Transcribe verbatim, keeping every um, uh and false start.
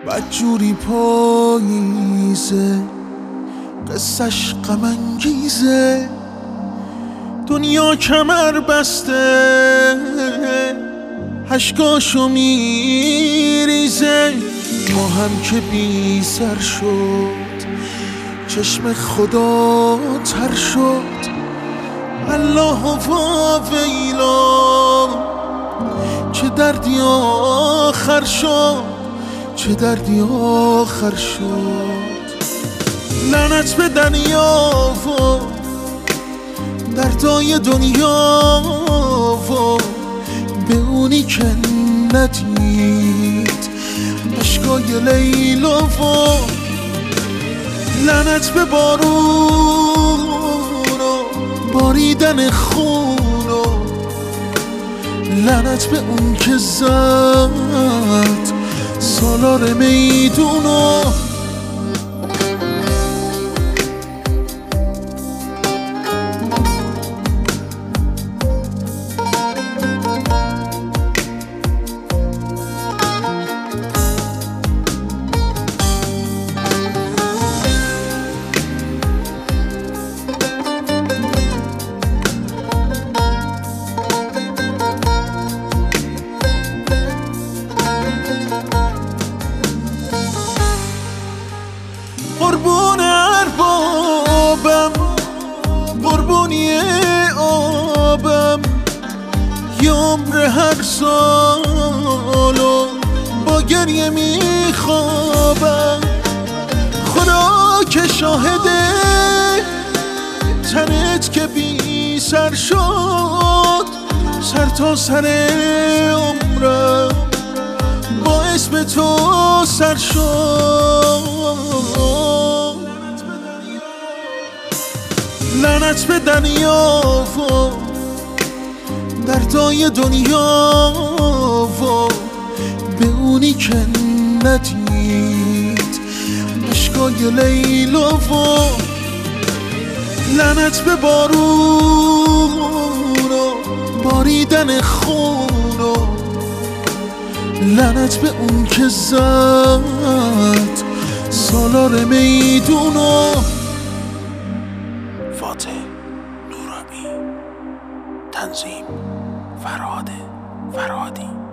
بدجوری پاییزه، قصه‌ش غم انگیزه. دنیا کمر بسته، اشکاشو میریزه. ما هم که بی سر شد، چشم خدا تر شد. الله و ویلا، چه دردی آخر شد، چه دردی آخر شد. لعنت به دریا و دردای دنیا و به اونی که ندید اشکای لیلا و لعنت به بارون و باریدن خون و لعنت به اون که زد سالار میدونو. قربون اربابم، قربونی آبم، یه عمر هر سالو با گریه میخوابم. خدا که شاهده، تنت که بی سر شد، سر تا سر عمرم با اسم تو سر شد. لعنت به دریا و دردای دنیا و به اونی که ندید اشکای لیلا و لعنت به بارون و باریدن خون و لعنت به اون که زد سالار میدونو. فاتح نورانی، تنظیم فرهاد فرهادی.